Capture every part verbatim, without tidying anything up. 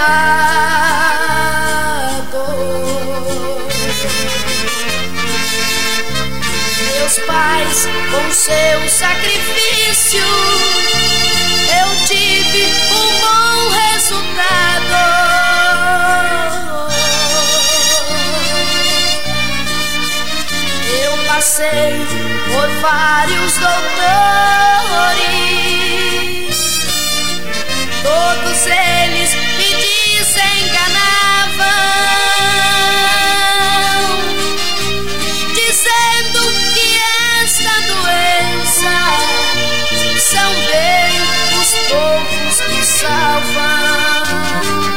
Meus pais, com seu sacrifício, eu tive um bom resultado. Eu passei por vários doutores, todos eles me desenganavam, dizendo que esta doença são bem os poucos que salvam.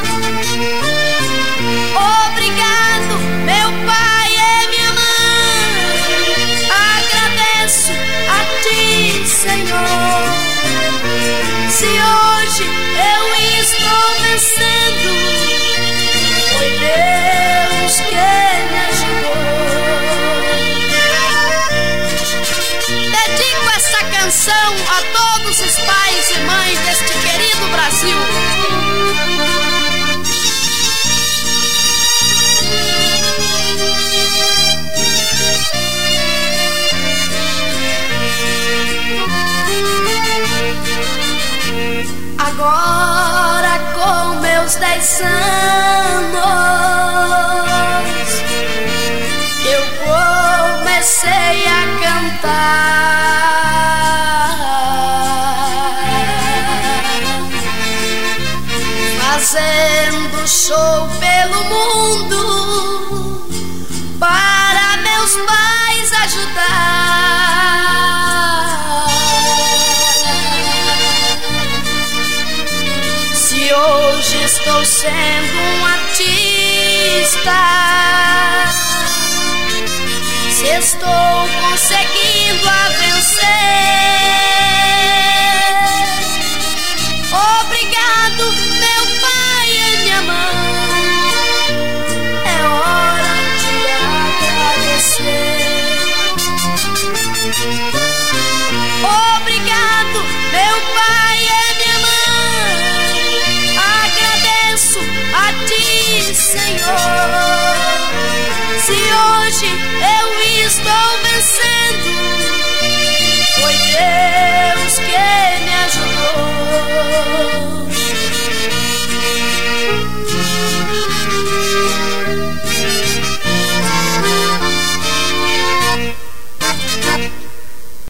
Obrigado, meu pai e minha mãe, agradeço a ti, Senhor. Se hoje eu estou vencendo, foi Deus que me ajudou. Dedico essa canção a todos os pais e mães deste querido Brasil. Agora com meus dez anos eu comecei a cantar, fazendo show pelo mundo para meus pais ajudar. Se hoje estou sendo um artista, se estou conseguindo a vencer, obrigado, meu pai e minha mãe, é hora de agradecer. Obrigado, meu pai e minha mãe, agradeço a ti, Senhor. Se hoje eu estou vencendo, foi Deus que